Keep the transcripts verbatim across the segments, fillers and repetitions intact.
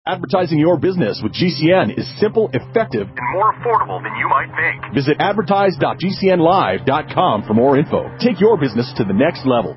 Advertising your business with G C N is simple, effective, and more affordable than you might think. Visit advertise dot g c n live dot com for more info. Take your business to the next level.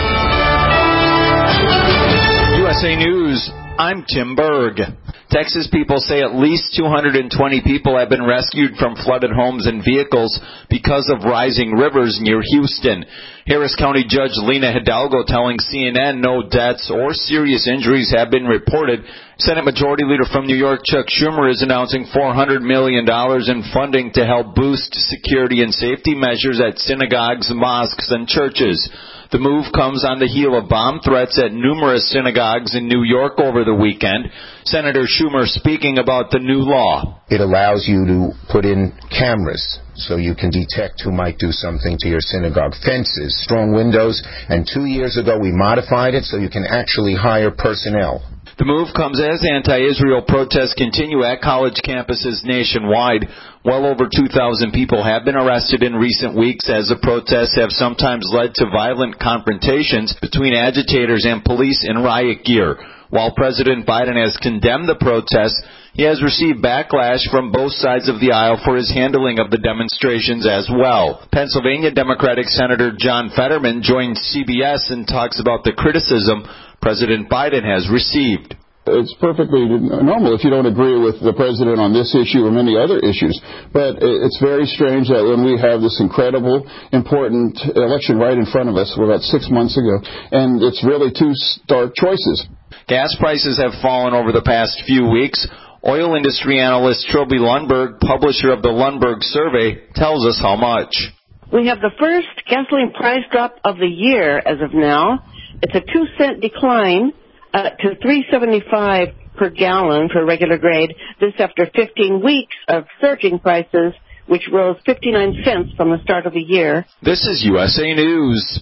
U S A News, I'm Tim Berg. Texas people say at least two hundred twenty people have been rescued from flooded homes and vehicles because of rising rivers near Houston. Harris County Judge Lena Hidalgo telling C N N no deaths or serious injuries have been reported. Senate Majority Leader from New York, Chuck Schumer, is announcing four hundred million dollars in funding to help boost security and safety measures at synagogues, mosques, and churches. The move comes on the heel of bomb threats at numerous synagogues in New York over the weekend. Senator Schumer speaking about the new law. It allows you to put in cameras so you can detect who might do something to your synagogue. Fences, strong windows, and two years ago we modified it so you can actually hire personnel. The move comes as anti-Israel protests continue at college campuses nationwide. Well over two thousand people have been arrested in recent weeks as the protests have sometimes led to violent confrontations between agitators and police in riot gear. While President Biden has condemned the protests, he has received backlash from both sides of the aisle for his handling of the demonstrations as well. Pennsylvania Democratic Senator John Fetterman joined C B S and talks about the criticism President Biden has received. It's perfectly normal if you don't agree with the president on this issue or many other issues. But it's very strange that when we have this incredible, important election right in front of us, well, about six months ago, and it's really two stark choices. Gas prices have fallen over the past few weeks. Oil industry analyst Trilby Lundberg, publisher of the Lundberg Survey, tells us how much. We have the first gasoline price drop of the year as of now. It's a two cent decline uh, to three seventy-five per gallon for regular grade. This after fifteen weeks of surging prices, which rose fifty-nine cents from the start of the year. This is U S A News.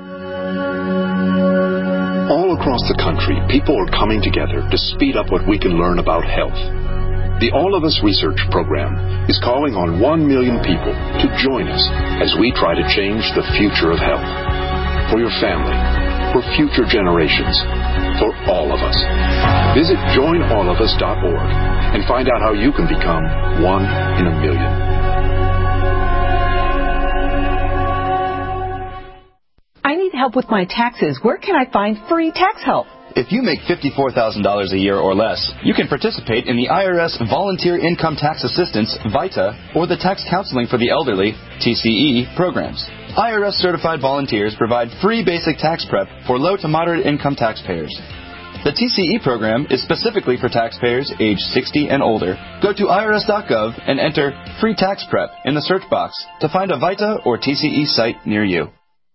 All across the country, people are coming together to speed up what we can learn about health. The All of Us Research Program is calling on one million people to join us as we try to change the future of health. For your family, for future generations, for all of us. Visit join all of us dot org and find out how you can become one in a million. I need help with my taxes. Where can I find free tax help? If you make fifty-four thousand dollars a year or less, you can participate in the I R S Volunteer Income Tax Assistance, VITA, or the Tax Counseling for the Elderly, T C E, programs. I R S-certified volunteers provide free basic tax prep for low to moderate income taxpayers. The T C E program is specifically for taxpayers age sixty and older. Go to I R S dot gov and enter Free Tax Prep in the search box to find a VITA or T C E site near you.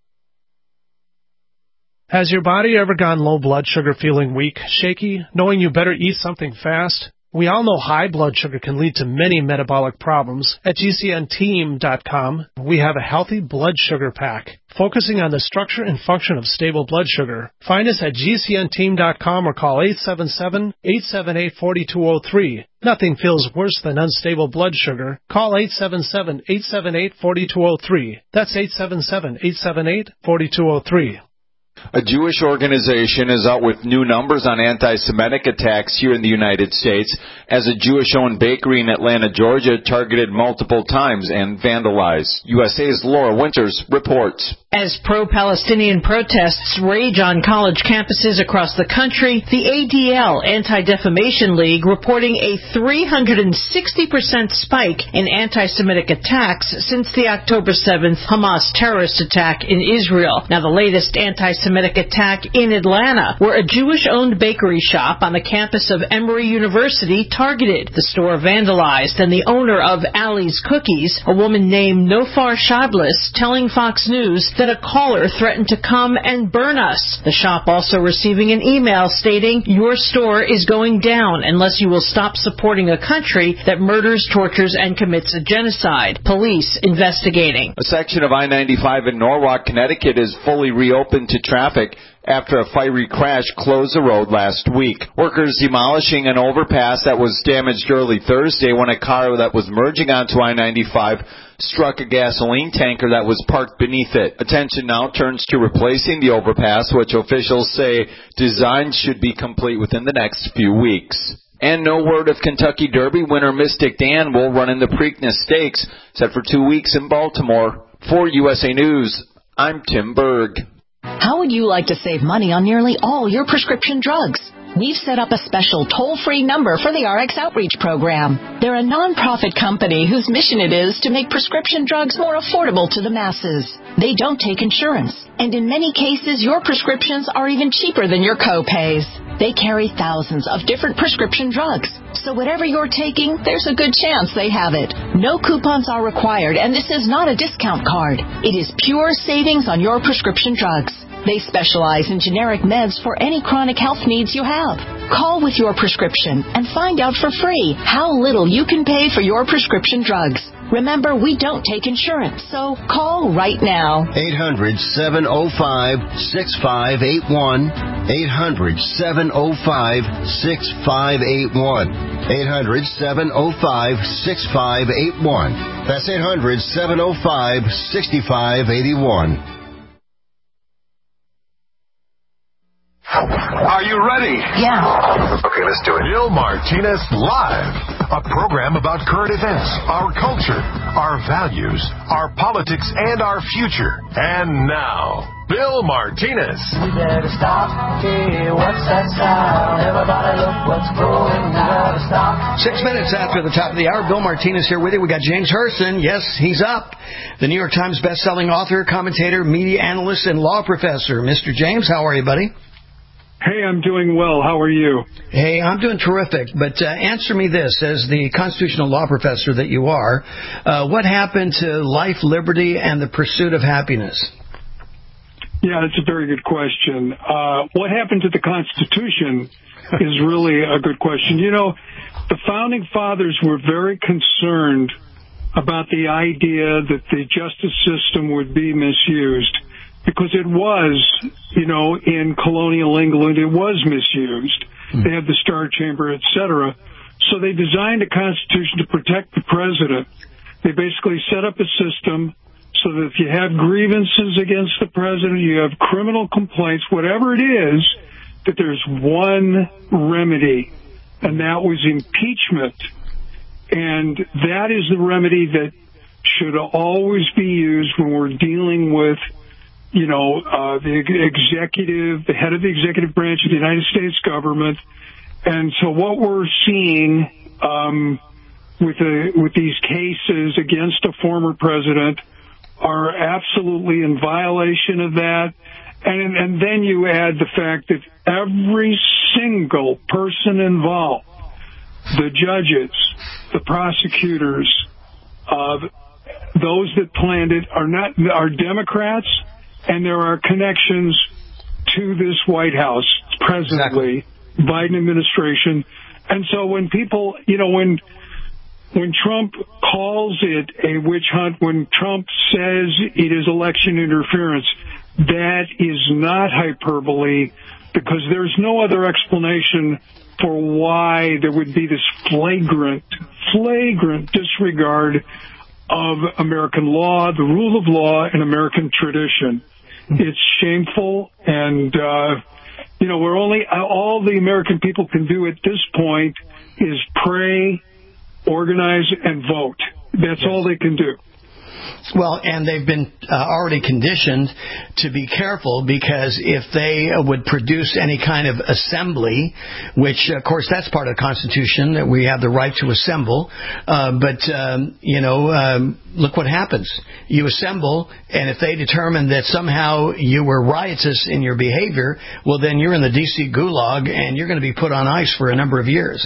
Has your body ever gone low blood sugar, feeling weak, shaky, knowing you better eat something fast? We all know high blood sugar can lead to many metabolic problems. At G C N team dot com, we have a healthy blood sugar pack, focusing on the structure and function of stable blood sugar. Find us at G C N team dot com or call eight seven seven, eight seven eight, four two zero three. Nothing feels worse than unstable blood sugar. Call eight seven seven, eight seven eight, four two zero three. That's eight seven seven, eight seven eight, four two zero three. A Jewish organization is out with new numbers on anti-Semitic attacks here in the United States as a Jewish-owned bakery in Atlanta, Georgia, targeted multiple times and vandalized. U S A's Laura Winters reports. As pro-Palestinian protests rage on college campuses across the country, the A D L, Anti-Defamation League, reporting a three hundred sixty percent spike in anti-Semitic attacks since the October seventh Hamas terrorist attack in Israel. Now, the latest anti-Semitic attack in Atlanta, where a Jewish-owned bakery shop on the campus of Emory University targeted. The store vandalized, and the owner of Ali's Cookies, a woman named Nofar Shadlis, telling Fox News that a caller threatened to come and burn us. The shop also receiving an email stating, "Your store is going down unless you will stop supporting a country that murders, tortures, and commits a genocide." Police investigating. A section of I ninety-five in Norwalk, Connecticut is fully reopened to traffic after a fiery crash closed the road last week. Workers demolishing an overpass that was damaged early Thursday when a car that was merging onto I ninety-five struck a gasoline tanker that was parked beneath it. Attention now turns to replacing the overpass, which officials say design should be complete within the next few weeks. And no word if Kentucky Derby winner Mystic Dan will run in the Preakness Stakes, set for two weeks in Baltimore. For U S A News, I'm Tim Berg. How would you like to save money on nearly all your prescription drugs? We've set up a special toll-free number for the R X Outreach Program. They're a non-profit company whose mission it is to make prescription drugs more affordable to the masses. They don't take insurance, and in many cases, your prescriptions are even cheaper than your co-pays. They carry thousands of different prescription drugs, so whatever you're taking, there's a good chance they have it. No coupons are required, and this is not a discount card. It is pure savings on your prescription drugs. They specialize in generic meds for any chronic health needs you have. Call with your prescription and find out for free how little you can pay for your prescription drugs. Remember, we don't take insurance, so call right now. eight hundred, seven oh five, six five eight one. eight hundred, seven oh five, six five eight one. eight hundred, seven oh five, six five eight one. That's eight hundred, seven oh five, six five eight one. Are you ready? Yeah. Okay, let's do it. Bill Martinez Live, a program about current events, our culture, our values, our politics, and our future. And now, Bill Martinez. We better stop. Hey, what's that sound? Everybody look what's going. We gotta stop. Six minutes after the top of the hour, Bill Martinez here with you. We got James Herson. Yes, he's up. The New York Times best-selling author, commentator, media analyst, and law professor. Mister James, how are you, buddy? Hey, I'm doing well. How are you? Hey, I'm doing terrific. But uh, answer me this, as the constitutional law professor that you are, uh, what happened to life, liberty, and the pursuit of happiness? Yeah, that's a very good question. Uh, what happened to the Constitution is really a good question. You know, the Founding Fathers were very concerned about the idea that the justice system would be misused. Because it was, you know, in colonial England, it was misused. Mm. They had the Star Chamber, et cetera. So they designed a constitution to protect the president. They basically set up a system so that if you have grievances against the president, you have criminal complaints, whatever it is, that there's one remedy, and that was impeachment. And that is the remedy that should always be used when we're dealing with you know, uh, the executive, the head of the executive branch of the United States government. And so what we're seeing, um, with the, with these cases against a former president are absolutely in violation of that. And, and then you add the fact that every single person involved, the judges, the prosecutors, uh, those that planned it are not, are Democrats. And there are connections to this White House presently, exactly. Biden administration. And so when people, you know, when when Trump calls it a witch hunt, when Trump says it is election interference, that is not hyperbole, because there's no other explanation for why there would be this flagrant, flagrant disregard of American law, the rule of law, and American tradition. It's shameful, and, uh, you know, we're only, all the American people can do at this point is pray, organize, and vote. That's yes. all they can do. Well, and they've been uh, already conditioned to be careful, because if they uh, would produce any kind of assembly, which, of course, that's part of the Constitution, that we have the right to assemble, uh, but, um, you know, um, look what happens. You assemble, and if they determine that somehow you were riotous in your behavior, well, then you're in the D C gulag, and you're going to be put on ice for a number of years.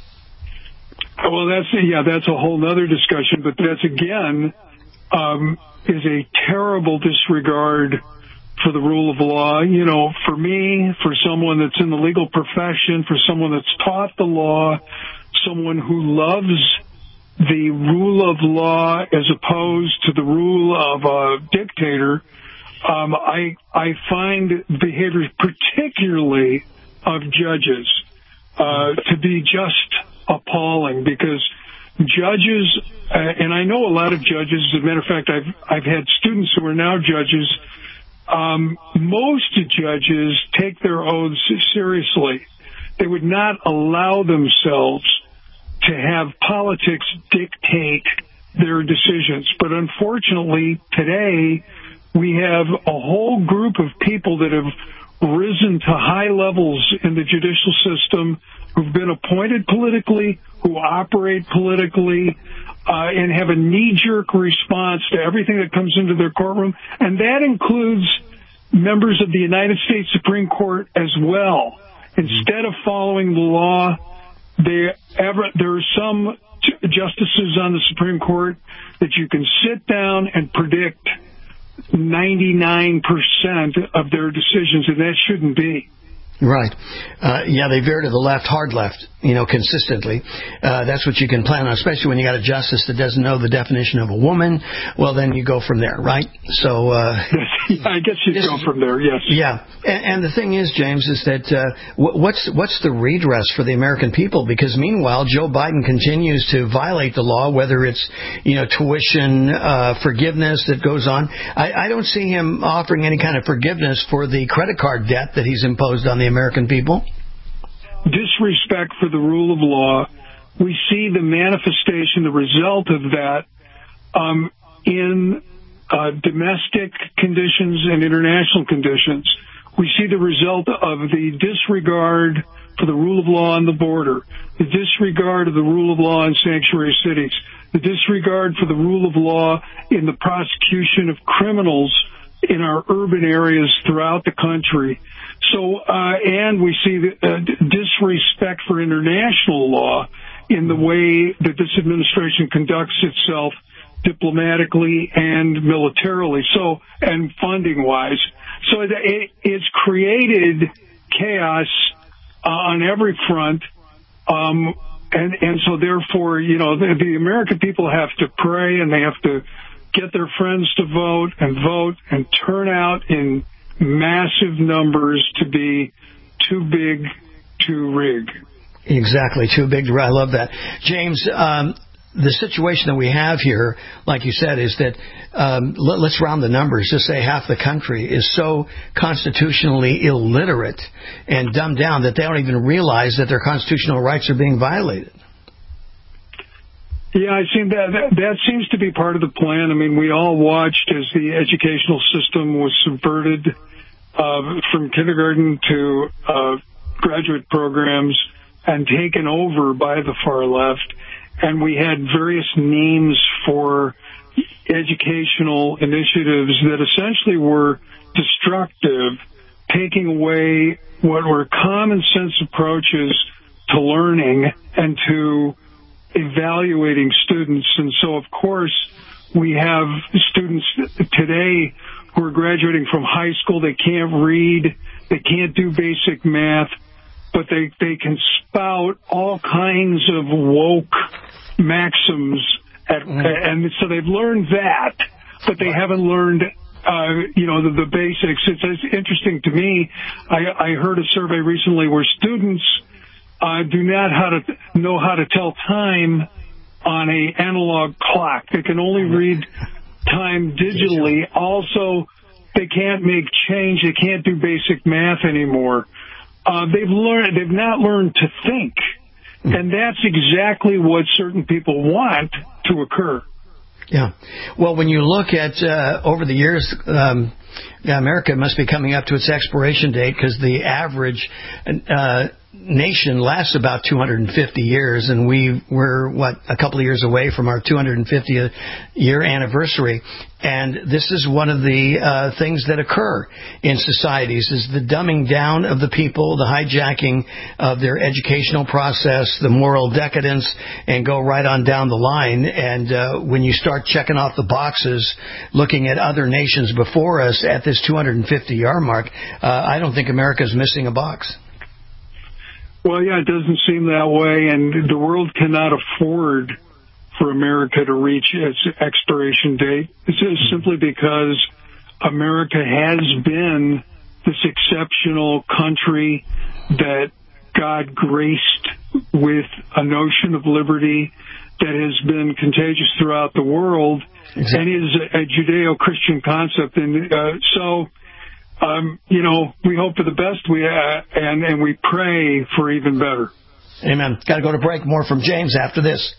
Well, that's, yeah, that's a whole other discussion, but that's, again... Um, is a terrible disregard for the rule of law. You know, for me, for someone that's in the legal profession, for someone that's taught the law, someone who loves the rule of law as opposed to the rule of a dictator, um, I I find behavior, particularly of judges, uh, to be just appalling, because judges, uh, and I know a lot of judges, as a matter of fact, I've, I've had students who are now judges. Um, most judges take their oaths seriously. they would not allow themselves to have politics dictate their decisions. But unfortunately, today, we have a whole group of people that have risen to high levels in the judicial system, who've been appointed politically, who operate politically, uh, and have a knee-jerk response to everything that comes into their courtroom. And that includes members of the United States Supreme Court as well. Instead of following the law, they ever, there are some justices on the Supreme Court that you can sit down and predict ninety-nine percent of their decisions, and that shouldn't be. Right. Uh, yeah, they veer to the left, hard left, you know, consistently. Uh, that's what you can plan on, especially when you got a justice that doesn't know the definition of a woman. Well, then you go from there, right? So, uh, I guess you go from there, yes. Yeah. And, and the thing is, James, is that uh, what's what's the redress for the American people? Because meanwhile, Joe Biden continues to violate the law, whether it's, you know, tuition uh, forgiveness that goes on. I, I don't see him offering any kind of forgiveness for the credit card debt that he's imposed on the American people. Disrespect for the rule of law. We see the manifestation, the result of that um, in uh, domestic conditions and international conditions. We see the result of the disregard for the rule of law on the border, the disregard of the rule of law in sanctuary cities, the disregard for the rule of law in the prosecution of criminals in our urban areas throughout the country. So, uh, and we see the uh, disrespect for international law in the way that this administration conducts itself diplomatically and militarily, so, and funding-wise. So it, it, it's created chaos uh, on every front, um, and, and so therefore, you know, the, the American people have to pray, and they have to get their friends to vote and vote and turn out in massive numbers to be too big to rig. Exactly, too big to rig. I love that. James, um, the situation that we have here, like you said, is that, um, let, let's round the numbers, just say half the country is so constitutionally illiterate and dumbed down that they don't even realize that their constitutional rights are being violated. Yeah, I see that, that. That seems to be part of the plan. I mean, we all watched as the educational system was subverted uh, from kindergarten to uh, graduate programs and taken over by the far left. And we had various names for educational initiatives that essentially were destructive, taking away what were common sense approaches to learning and to evaluating students. And so, of course, we have students today who are graduating from high school. They can't read, they can't do basic math, but they, they can spout all kinds of woke maxims, at, mm. and so they've learned that, but they haven't learned uh, you know, the, the basics. It's, it's interesting to me. I, I heard a survey recently where students Uh, do not how to know how to tell time on a analog clock. They can only read time digitally. Also, they can't make change. They can't do basic math anymore. Uh, they've learned. They've not learned to think, and that's exactly what certain people want to occur. Yeah. Well, when you look at uh, over the years, um, America must be coming up to its expiration date because the average uh, nation lasts about two hundred fifty years, and we were, what, a couple of years away from our two hundred fiftieth year anniversary. And this is one of the uh, things that occur in societies, is the dumbing down of the people, the hijacking of their educational process, the moral decadence, and go right on down the line. And uh, when you start checking off the boxes, looking at other nations before us at this two hundred fifty year mark, uh, I don't think America's missing a box. Well, yeah, it doesn't seem that way, and the world cannot afford for America to reach its expiration date. It's just simply because America has been this exceptional country that God graced with a notion of liberty that has been contagious throughout the world, exactly. and is a Judeo-Christian concept. And uh, so um, you know, we hope for the best, we uh, and, and we pray for even better. Amen. Got to go to break. More from James after this.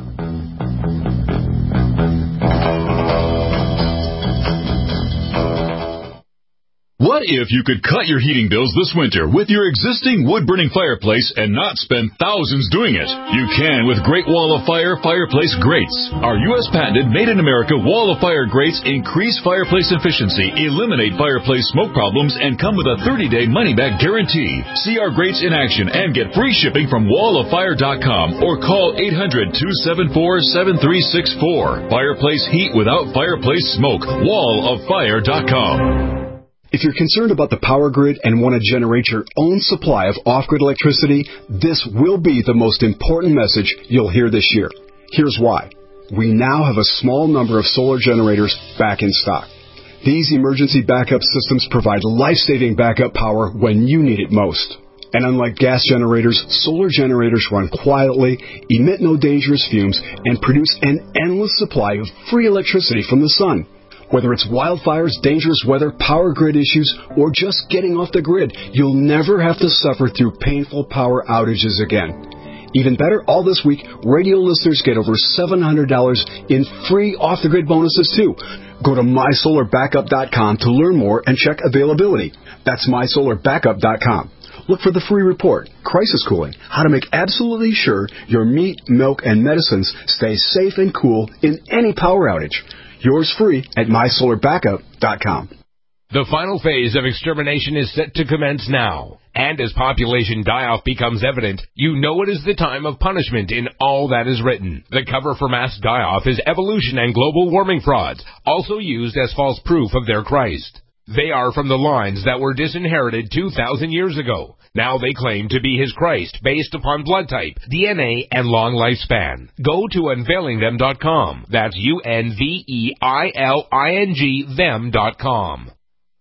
What if you could cut your heating bills this winter with your existing wood-burning fireplace and not spend thousands doing it? You can with Great Wall of Fire Fireplace Grates. Our U S patented made-in-America Wall of Fire grates increase fireplace efficiency, eliminate fireplace smoke problems, and come with a thirty-day money-back guarantee. See our grates in action and get free shipping from wall of fire dot com or call eight hundred, two seven four, seven three six four. Fireplace heat without fireplace smoke. wall of fire dot com. If you're concerned about the power grid and want to generate your own supply of off-grid electricity, this will be the most important message you'll hear this year. Here's why. We now have a small number of solar generators back in stock. These emergency backup systems provide life-saving backup power when you need it most. And unlike gas generators, solar generators run quietly, emit no dangerous fumes, and produce an endless supply of free electricity from the sun. Whether it's wildfires, dangerous weather, power grid issues, or just getting off the grid, you'll never have to suffer through painful power outages again. Even better, all this week, radio listeners get over seven hundred dollars in free off-the-grid bonuses, too. Go to my solar backup dot com to learn more and check availability. That's my solar backup dot com. Look for the free report, Crisis Cooling, how to make absolutely sure your meat, milk, and medicines stay safe and cool in any power outage. Yours free at my solar backup dot com. The final phase of extermination is set to commence now. And as population die-off becomes evident, you know it is the time of punishment in all that is written. The cover for mass die-off is evolution and global warming frauds, also used as false proof of their Christ. They are from the lines that were disinherited two thousand years ago. Now they claim to be his Christ based upon blood type, D N A, and long lifespan. Go to unveiling them dot com. That's U N V E I L I N G them dot com.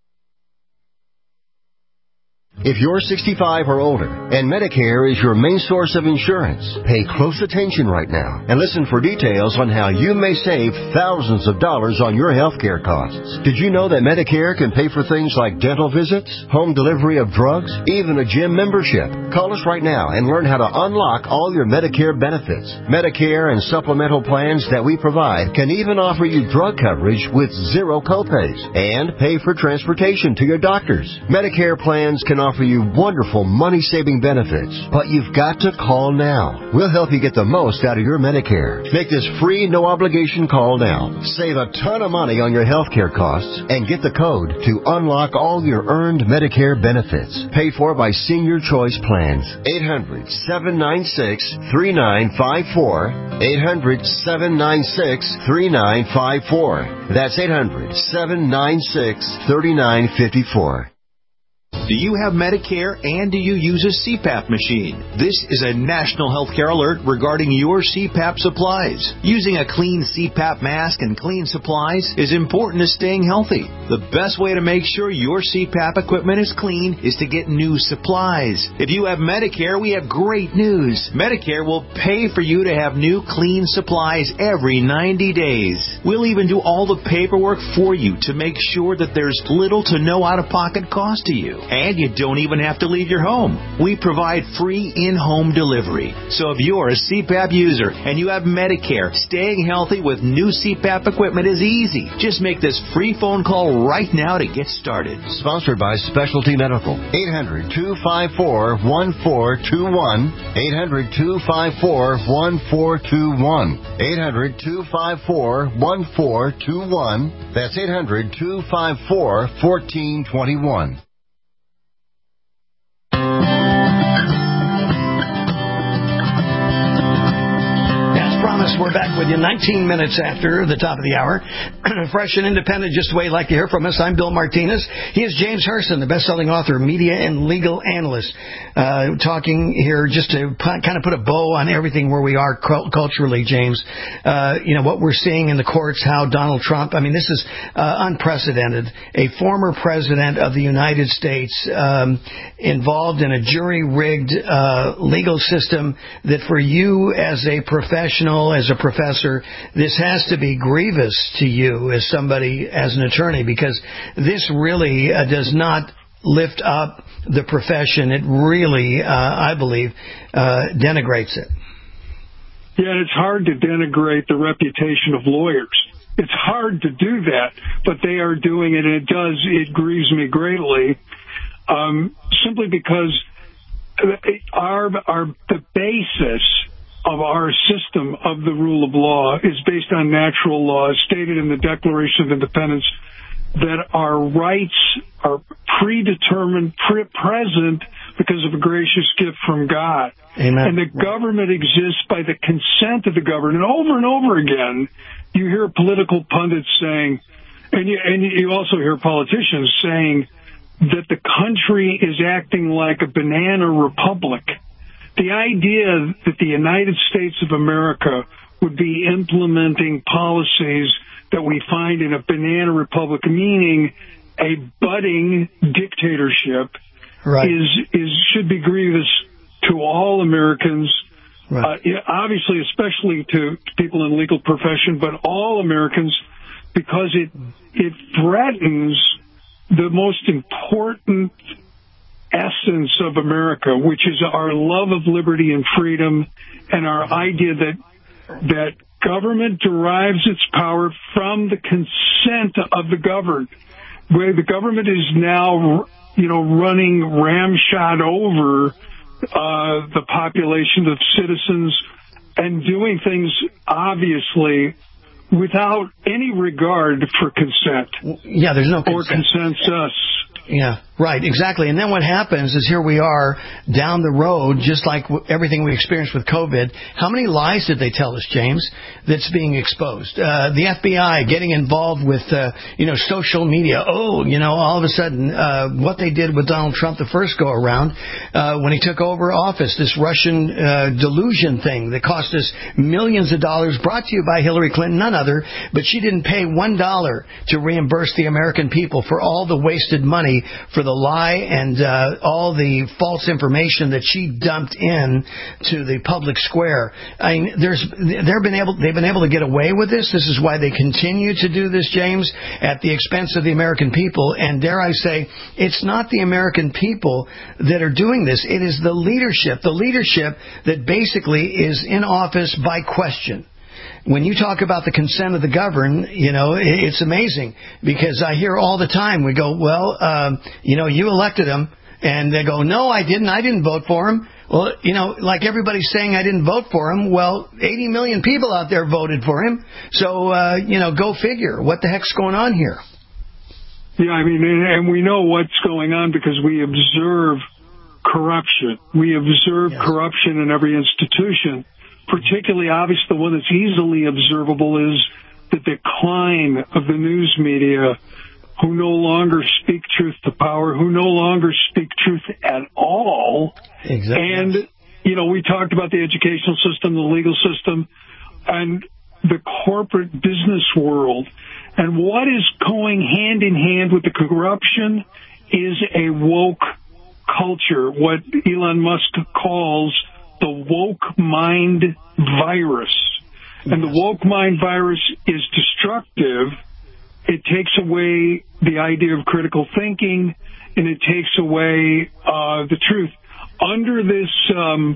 If you're sixty-five or older and Medicare is your main source of insurance, pay close attention right now and listen for details on how you may save thousands of dollars on your health care costs. Did you know that Medicare can pay for things like dental visits, home delivery of drugs, even a gym membership? Call us right now and learn how to unlock all your Medicare benefits. Medicare and supplemental plans that we provide can even offer you drug coverage with zero copays and pay for transportation to your doctors. Medicare plans can offer you wonderful money-saving benefits, but you've got to call now. We'll help you get the most out of your Medicare. Make this free, no-obligation call now. Save a ton of money on your health care costs and get the code to unlock all your earned Medicare benefits. Paid for by Senior Choice Plans. eight hundred, seven nine six, three nine five four. eight hundred, seven nine six, three nine five four. That's eight hundred, seven nine six, three nine five four. Do you have Medicare and do you use a C PAP machine? This is a national healthcare alert regarding your C PAP supplies. Using a clean C PAP mask and clean supplies is important to staying healthy. The best way to make sure your C PAP equipment is clean is to get new supplies. If you have Medicare, we have great news. Medicare will pay for you to have new clean supplies every ninety days. We'll even do all the paperwork for you to make sure that there's little to no out-of-pocket cost to you. And you don't even have to leave your home. We provide free in-home delivery. So if you're a C PAP user and you have Medicare, staying healthy with new C PAP equipment is easy. Just make this free phone call right now to get started. Sponsored by Specialty Medical. eight hundred, two five four, one four two one. eight hundred, two five four, one four two one. eight hundred, two five four, one four two one. That's eight hundred, two five four, one four two one. We're back with you nineteen minutes after the top of the hour. Fresh and independent, just the way you'd like to hear from us. I'm Bill Martinez. He is James Harrison, the best-selling author, media and legal analyst, uh, talking here just to p- kind of put a bow on everything where we are culturally, James. Uh, you know, what we're seeing in the courts, how Donald Trump, I mean, this is uh, unprecedented. A former president of the United States um, involved in a jury-rigged uh, legal system that for you as a professional, as as a professor, this has to be grievous to you as somebody, as an attorney, because this really uh, does not lift up the profession. It really, uh, I believe, uh, denigrates it. Yeah, and it's hard to denigrate the reputation of lawyers. It's hard to do that, but they are doing it, and it does, it grieves me greatly, um, simply because our, our, the basis of our system of the rule of law is based on natural law, stated in the Declaration of Independence, that our rights are predetermined, pre- present because of a gracious gift from God. Amen. And the government exists by the consent of the governed. And over and over again, you hear political pundits saying, and you, and you also hear politicians saying that the country is acting like a banana republic. The idea that the United States of America would be implementing policies that we find in a banana republic, meaning a budding dictatorship, right. is is should be grievous to all Americans, right. uh, obviously especially to people in the legal profession, but all Americans, because it it threatens the most important essence of America, which is our love of liberty and freedom, and our idea that that government derives its power from the consent of the governed. Where the government is now, you know, running ramshot over uh, the population of citizens and doing things obviously without any regard for consent. Yeah, there's no consent. Or consensus. Yeah, right, exactly. And then what happens is here we are down the road, just like w- everything we experienced with COVID. How many lies did they tell us, James, that's being exposed? Uh, the F B I getting involved with, uh, you know, social media. Oh, you know, all of a sudden, uh, what they did with Donald Trump the first go around, uh, when he took over office, this Russian uh, delusion thing that cost us millions of dollars, brought to you by Hillary Clinton, none other, but she didn't pay one dollar to reimburse the American people for all the wasted money for the lie and uh, all the false information that she dumped in to the public square. I mean, there's they've been able they've been able to get away with this. This is why they continue to do this, James, at the expense of the American people. And dare I say, it's not the American people that are doing this. It is the leadership, the leadership that basically is in office by question. When you talk about the consent of the governed, you know, it's amazing because I hear all the time, we go, well, um, you know, you elected him. And they go, no, I didn't. I didn't vote for him. Well, you know, like everybody's saying I didn't vote for him. Well, eighty million people out there voted for him. So, uh, you know, go figure. What the heck's going on here? Yeah, I mean, and we know what's going on because we observe corruption. We observe yes. corruption in every institution. Particularly obvious, the one that's easily observable is the decline of the news media, who no longer speak truth to power, who no longer speak truth at all. Exactly. And, you know, we talked about the educational system, the legal system, and the corporate business world. And what is going hand in hand with the corruption is a woke culture, what Elon Musk calls the woke mind virus. And the woke mind virus is destructive. It takes away the idea of critical thinking, and it takes away uh, the truth. Under this um,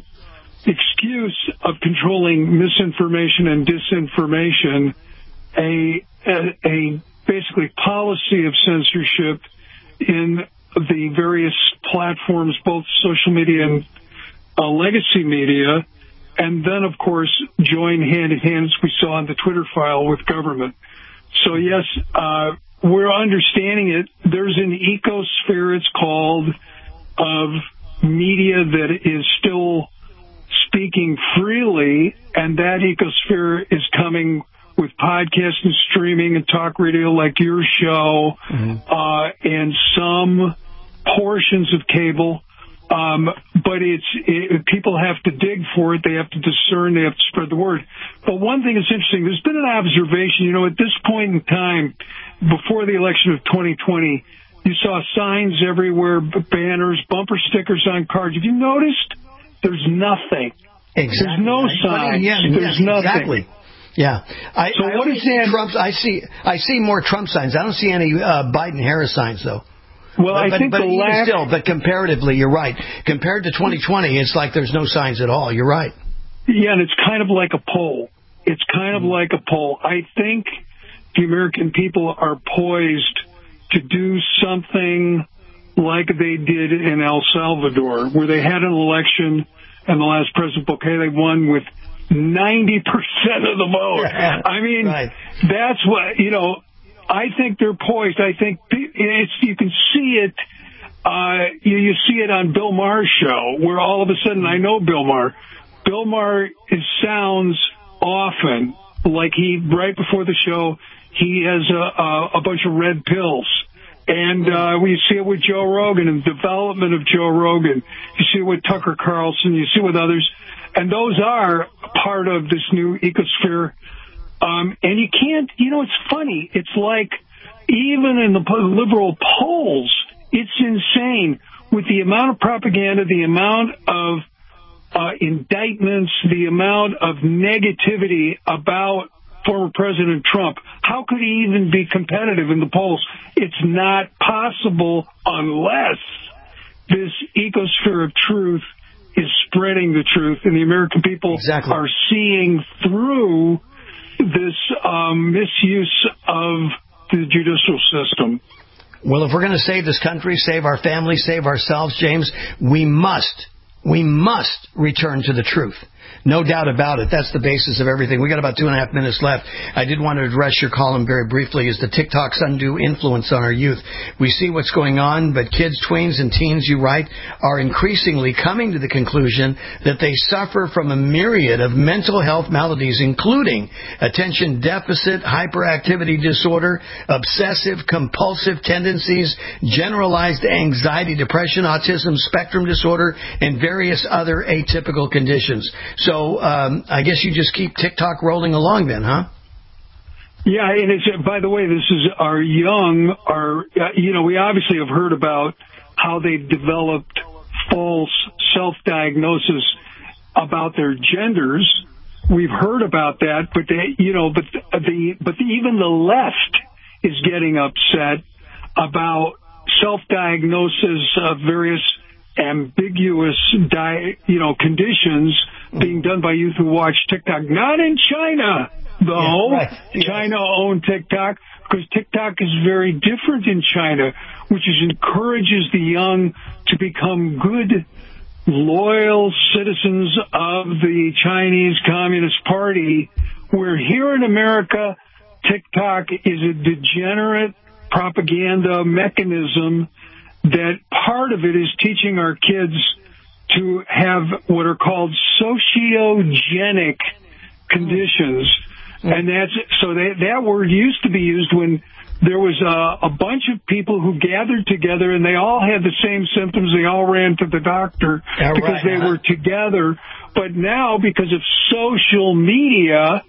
excuse of controlling misinformation and disinformation, a, a, a basically policy of censorship in the various platforms, both social media and Uh, legacy media, and then, of course, join hand-in-hand, as we saw in the Twitter file, with government. So, yes, uh, we're understanding it. There's an ecosphere, it's called, of media that is still speaking freely, and that ecosphere is coming with podcasts and streaming and talk radio like your show, mm-hmm. uh, and some portions of cable. Um, but it's it, people have to dig for it. They have to discern. They have to spread the word. But one thing that's interesting, there's been an observation, you know, at this point in time, before the election of twenty twenty, you saw signs everywhere, banners, bumper stickers on cars. Have you noticed? There's nothing. Exactly. There's no signs. Yeah, There's yes, nothing. Exactly. Yeah. I, So I what only is see that? Trump's, I see I see more Trump signs. I don't see any uh, Biden-Harris signs, though. Well, but, I but, think but the even lack... still, but comparatively, you're right. Compared to twenty twenty, it's like there's no signs at all. You're right. Yeah, and it's kind of like a poll. It's kind of like a poll. I think the American people are poised to do something like they did in El Salvador, where they had an election and the last president Bukele, they won with ninety percent of the vote. I mean, right. That's what, you know, I think they're poised. I think it's, you can see it. Uh, you, you see it on Bill Maher's show, where all of a sudden, I know Bill Maher. Bill Maher is, sounds often like he, right before the show, he has a, a, a bunch of red pills. And uh, we see it with Joe Rogan and the development of Joe Rogan. You see it with Tucker Carlson. You see it with others. And those are part of this new ecosphere. Um, and you can't, you know, it's funny. It's like even in the liberal polls, it's insane with the amount of propaganda, the amount of uh, indictments, the amount of negativity about former President Trump. How could he even be competitive in the polls? It's not possible unless this ecosphere of truth is spreading the truth, and the American people exactly. are seeing through this um, misuse of the judicial system. Well, if we're going to save this country, save our families, save ourselves, James, we must, we must return to the truth. No doubt about it. That's the basis of everything. We got about two and a half minutes left. I did want to address your column very briefly. Is the TikTok's undue influence on our youth? We see what's going on, but kids, tweens, and teens, you write, are increasingly coming to the conclusion that they suffer from a myriad of mental health maladies, including attention deficit, hyperactivity disorder, obsessive compulsive tendencies, generalized anxiety, depression, autism spectrum disorder, and various other atypical conditions. So um, I guess you just keep TikTok rolling along then, huh? Yeah, and it's, by the way, this is our young, our, uh, you know, we obviously have heard about how they've developed false self-diagnosis about their genders. We've heard about that, but they, you know, but the, but the, even the left is getting upset about self-diagnosis of various ambiguous, di- you know, conditions being done by youth who watch TikTok. Not in China, though. Yeah, right. Yes. China owned TikTok, because TikTok is very different in China, which is encourages the young to become good, loyal citizens of the Chinese Communist Party, where here in America, TikTok is a degenerate propaganda mechanism that part of it is teaching our kids to have what are called sociogenic conditions. And that's, so that, that word used to be used when there was a, a bunch of people who gathered together and they all had the same symptoms. They all ran to the doctor yeah, because right, they huh? were together. But now, because of social media,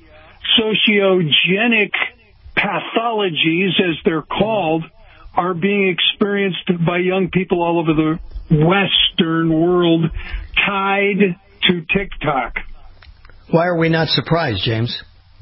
sociogenic pathologies, as they're called, are being experienced by young people all over the Western world tied to TikTok. Why are we not surprised, James?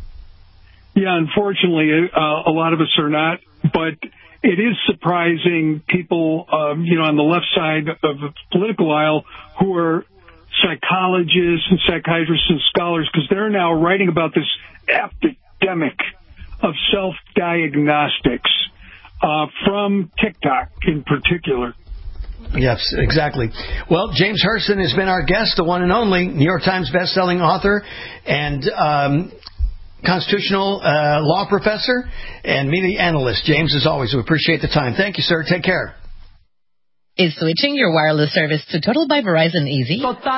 Yeah, unfortunately, uh, a lot of us are not, but it is surprising people, um, you know, on the left side of the political aisle who are psychologists and psychiatrists and scholars, because they're now writing about this epidemic of self-diagnostics. Uh, from TikTok in particular. Yes, exactly. Well, James Herson has been our guest, the one and only New York Times best-selling author and um, constitutional uh, law professor and media analyst. James, as always, we appreciate the time. Thank you, sir. Take care. Is switching your wireless service to Total by Verizon easy?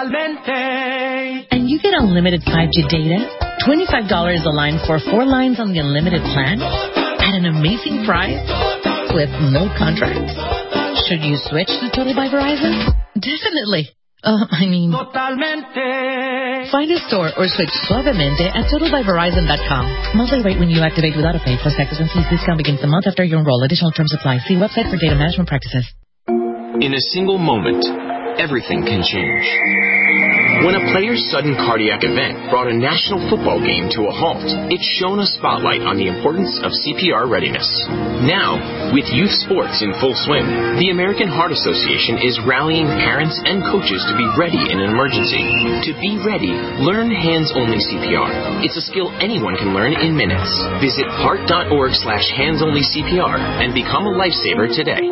Totalmente. And you get unlimited five G data, twenty-five dollars a line for four lines on the unlimited plan, at an amazing price with no contract. Should you switch to Total by Verizon? Definitely. Uh, I mean... Totalmente. Find a store or switch suavemente at total by verizon dot com. Monthly rate when you activate without a pay plus taxes and fees. Discount begins the month after you enroll. Additional terms apply. See website for data management practices. In a single moment, everything can change. When a player's sudden cardiac event brought a national football game to a halt, it shone a spotlight on the importance of C P R readiness. Now, with youth sports in full swing, the American Heart Association is rallying parents and coaches to be ready in an emergency. To be ready, learn hands-only C P R. It's a skill anyone can learn in minutes. Visit heart.org slash hands-only CPR and become a lifesaver today.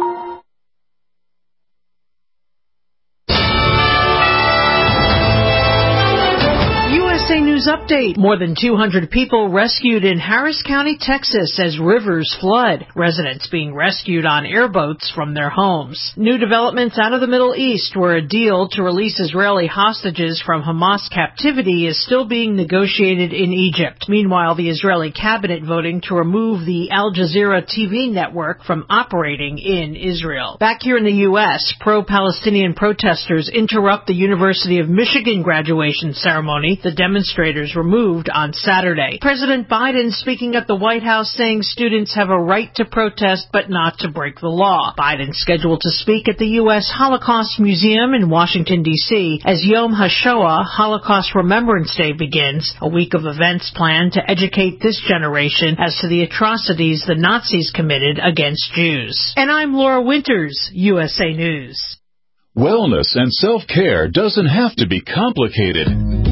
U S A News Update. More than two hundred people rescued in Harris County, Texas as rivers flood. Residents being rescued on airboats from their homes. New developments out of the Middle East, where a deal to release Israeli hostages from Hamas captivity is still being negotiated in Egypt. Meanwhile, the Israeli cabinet voting to remove the Al Jazeera T V network from operating in Israel. Back here in the U S, pro-Palestinian protesters interrupt the University of Michigan graduation ceremony. The demonstrators were moved on Saturday. President Biden speaking at the White House saying students have a right to protest but not to break the law. Biden scheduled to speak at the U S Holocaust Museum in Washington, D C as Yom HaShoah, Holocaust Remembrance Day, begins, a week of events planned to educate this generation as to the atrocities the Nazis committed against Jews. And I'm Laura Winters, U S A News. Wellness and self-care doesn't have to be complicated.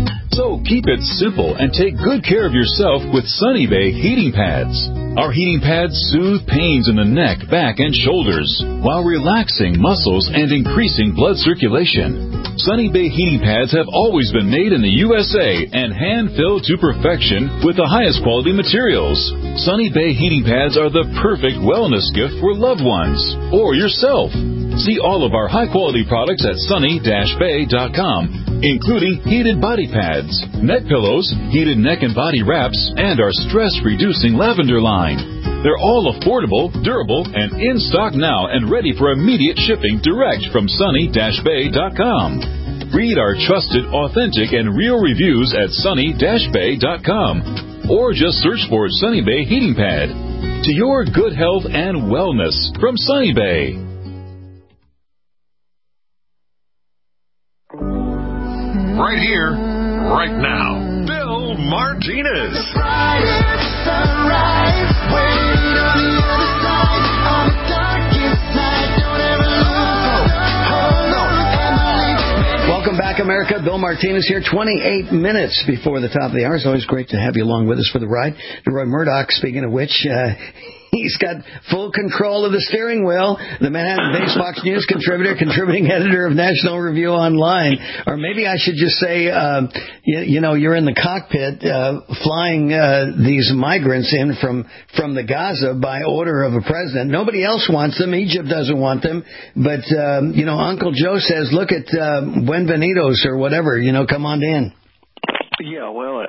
So keep it simple and take good care of yourself with Sunny Bay heating pads. Our heating pads soothe pains in the neck, back, and shoulders while relaxing muscles and increasing blood circulation. Sunny Bay heating pads have always been made in the U S A and hand-filled to perfection with the highest quality materials. Sunny Bay heating pads are the perfect wellness gift for loved ones or yourself. See all of our high-quality products at sunny dash bay dot com, including heated body pads, neck pillows, heated neck and body wraps, and our stress-reducing lavender line. They're all affordable, durable, and in stock now and ready for immediate shipping direct from sunny dash bay dot com. Read our trusted, authentic, and real reviews at sunny dash bay dot com or just search for Sunny Bay Heating Pad. To your good health and wellness from Sunny Bay. Right here, right now, Bill Martinez. Welcome back, America. Bill Martinez here, twenty-eight minutes before the top of the hour. It's always great to have you along with us for the ride. Roy Murdoch, speaking of which, uh, he's got full control of the steering wheel. The Manhattan-based Fox News contributor, contributing editor of National Review Online. Or maybe I should just say, uh, you, you know, you're in the cockpit uh, flying uh, these migrants in from, from the Gaza by order of a president. Nobody else wants them. Egypt doesn't want them. But, um, you know, Uncle Joe says, look at uh, Buenvenidos or whatever, you know, come on in. Yeah, well,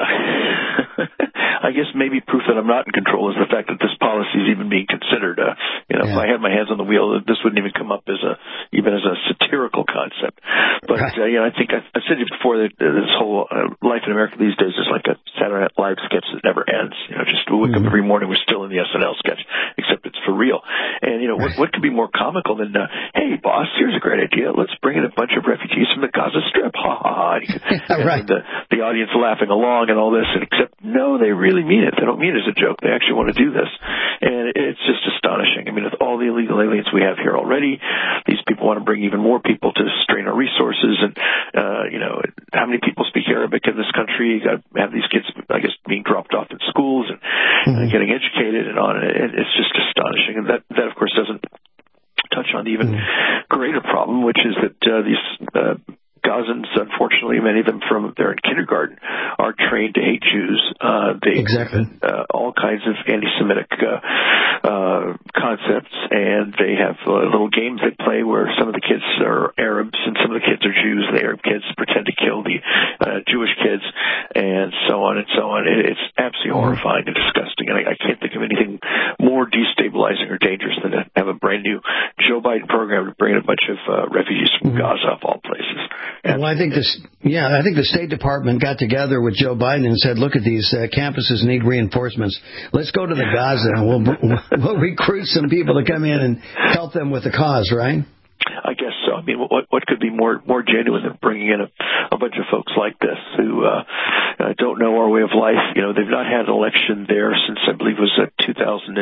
I guess maybe proof that I'm not in control is the fact that this policy is even being considered. Uh, you know, yeah. If I had my hands on the wheel, this wouldn't even come up as a even as a satirical concept. But right. uh, you know, I think I've, I've said it before that uh, this whole uh, life in America these days is like a Saturday Night Live sketch that never ends. You know, just wake mm-hmm. up every morning we're still in the S N L sketch, except it's for real. And you know, what, what could be more comical than, uh, hey, boss, here's a great idea. Let's bring in a bunch of refugees from the Gaza Strip. Ha ha ha! And right. the the audience laughing along and all this, and except no, they really mean it. They don't mean it as a joke. They actually want to do this. And it's just astonishing. I mean, with all the illegal aliens we have here already, these people want to bring even more people to strain our resources. And, uh, you know, how many people speak Arabic in this country? You got to have these kids, I guess, being dropped off in schools and mm-hmm. uh, getting educated and on. And it's just astonishing. And that, that of course, doesn't touch on the even mm-hmm. greater problem, which is that uh, these uh, Gazans, unfortunately, many of them from they're in kindergarten, are trained to hate Jews. Uh, they exactly uh, all kinds of anti-Semitic uh, uh, concepts, and they have uh, little games they play where some of the kids are Arabs and some of the kids are Jews. The Arab kids pretend to kill the uh, Jewish kids, and so on and so on. It, it's absolutely horrifying and disgusting, and I, I can't think of anything more destabilizing or dangerous than to have a brand new Joe Biden program to bring in a bunch of uh, refugees from mm-hmm. Gaza, of all places. Well, I think this, yeah, I think the State Department got together with Joe Biden and said, "Look at these uh, campuses need reinforcements. Let's go to the Gaza and we'll we'll recruit some people to come in and help them with the cause." Right? I guess so. So, I mean, what what could be more more genuine than bringing in a, a bunch of folks like this who uh, uh, don't know our way of life? You know, they've not had an election there since I believe it was uh, two thousand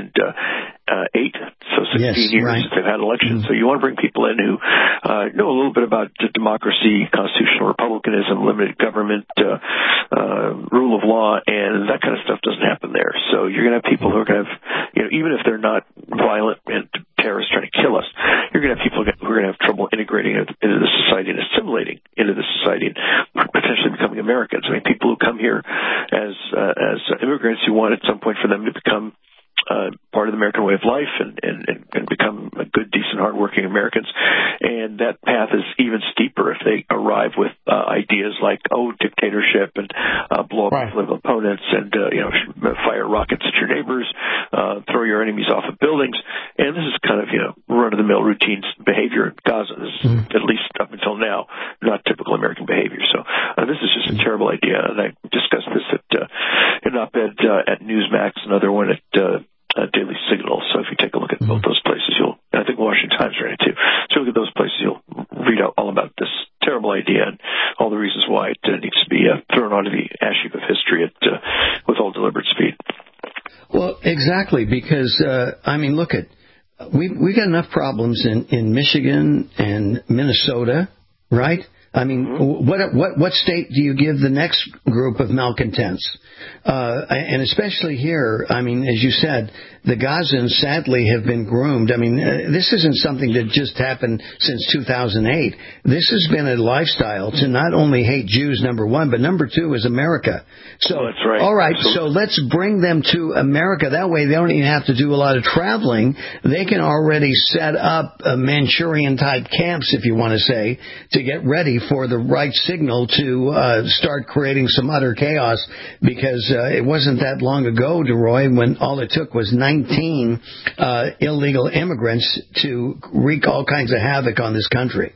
eight, so sixteen yes, years right. since they've had elections. Mm-hmm. So you want to bring people in who uh, know a little bit about democracy, constitutional republicanism, limited government, uh, uh, rule of law, and that kind of stuff doesn't happen there. So you're going to have people who are going to have, you know, even if they're not violent and terrorists trying to kill us, you're going to have people who are going to have trouble integrating into the society and assimilating into the society and potentially becoming Americans. I mean, people who come here as uh, as immigrants who want at some point for them to become Uh, part of the American way of life and, and, and become a good, decent, hardworking Americans. And that path is even steeper if they arrive with uh, ideas like, oh, dictatorship and uh, blow up right. political opponents and, uh, you know, fire rockets at your neighbors, uh, throw your enemies off of buildings. And this is kind of, you know, run-of-the-mill routine behavior in Gaza. This is, mm-hmm. at least up until now, not typical American behavior. So uh, this is just a terrible idea. And I discussed this at uh, an op-ed uh, at Newsmax, another one at uh, Uh, Daily Signal. So if you take a look at both those places, you'll, and I think Washington Times ran it too. So look at those places, you'll read out all about this terrible idea and all the reasons why it uh, needs to be uh, thrown onto the ash heap of history at, uh, with all deliberate speed. Well, exactly, because, uh, I mean, look at, we we got enough problems in, in Michigan and Minnesota, right? I mean, mm-hmm. what what what state do you give the next group of malcontents? Uh, and especially here, I mean, as you said, the Gazans sadly have been groomed. I mean, uh, this isn't something that just happened since two thousand eight. This has been a lifestyle to not only hate Jews, number one, but number two is America. So, oh, that's right. all right, Absolutely. so let's bring them to America. That way they don't even have to do a lot of traveling. They can already set up uh, Manchurian-type camps, if you want to say, to get ready for the right signal to uh, start creating some utter chaos, because uh, it wasn't that long ago, DeRoy, when all it took was nineteen uh, illegal immigrants to wreak all kinds of havoc on this country.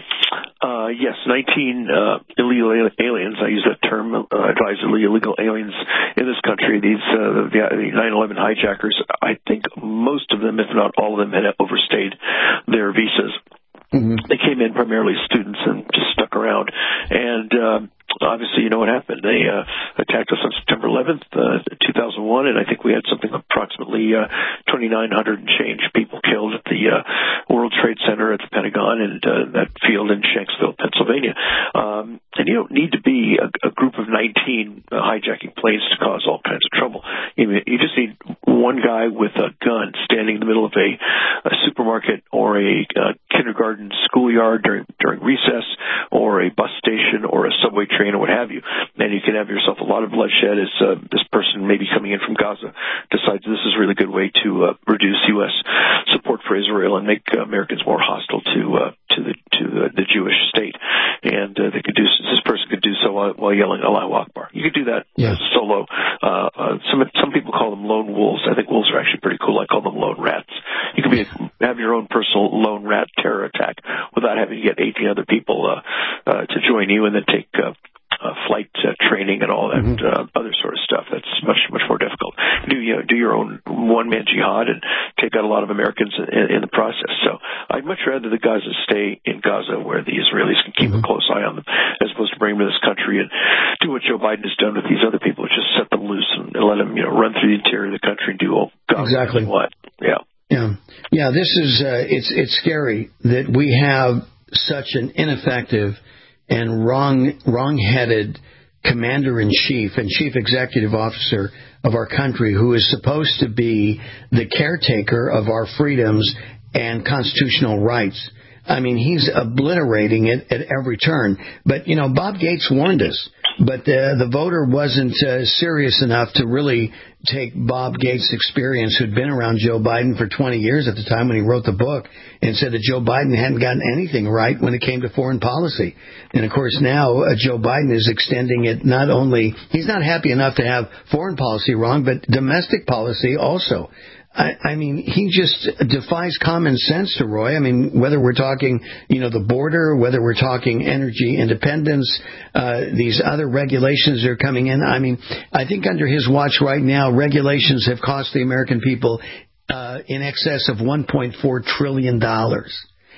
Uh, yes, nineteen uh, illegal aliens. I use that term uh, advisedly. Illegal aliens in this country. These uh, the, the nine eleven hijackers. I think most of them, if not all of them, had overstayed their visas. Mm-hmm. They came in primarily as students and just stuck around. And um, obviously, you know what happened. They uh, attacked us on September eleventh, uh, two thousand one, and I think we had something approximately uh, twenty-nine hundred and change people killed at the uh, World Trade Center at the Pentagon and uh, that field in Shanksville, Pennsylvania. Um, and you don't need to be a, a group of nineteen uh, hijacking planes to cause all kinds of trouble. You, you just need one guy with a gun standing in the middle of a, a supermarket or a uh, kindergarten schoolyard during during recess, or a bus station or a subway train or what have you. And you can have yourself a lot of bloodshed as uh, this person maybe coming in from Gaza decides this is a really good way to uh, reduce U S support for Israel and make uh, Americans more hostile to uh, to the to the, the Jewish state. And uh, they could do this person could do so while, while yelling Allahu Akbar. You could do that yeah. solo. Uh, uh, some some people call them lone wolves. I think wolves are actually pretty cool. I call them lone rats. You could be have your own personal lone rat terror attack without having to get eighteen other people uh, uh, to join you and then take uh, uh, flight uh, training and all that mm-hmm. uh, other sort of stuff. That's much much more difficult. Do you know, do your own one man jihad and take out a lot of Americans in, in the process. So I'd much rather the Gazans stay in Gaza where the Israelis can keep mm-hmm. a close eye on them, as opposed to bring them to this country and do what Joe Biden has done with these other people, which is set them loose and, and let them you know run through the interior of the country and do all God exactly what. Yeah. Yeah, yeah. This is uh, it's it's scary that we have such an ineffective and wrong wrong-headed commander-in-chief and chief executive officer of our country, who is supposed to be the caretaker of our freedoms and constitutional rights. I mean, he's obliterating it at every turn. But you know, Bob Gates warned us. But uh, the voter wasn't uh, serious enough to really take Bob Gates' experience, who'd been around Joe Biden for twenty years at the time when he wrote the book, and said that Joe Biden hadn't gotten anything right when it came to foreign policy. And, of course, now uh, Joe Biden is extending it not only – he's not happy enough to have foreign policy wrong, but domestic policy also. I, I mean, he just defies common sense, to Roy. I mean, whether we're talking, you know, the border, whether we're talking energy independence, uh, these other regulations that are coming in. I mean, I think under his watch right now, regulations have cost the American people uh, in excess of one point four trillion dollars.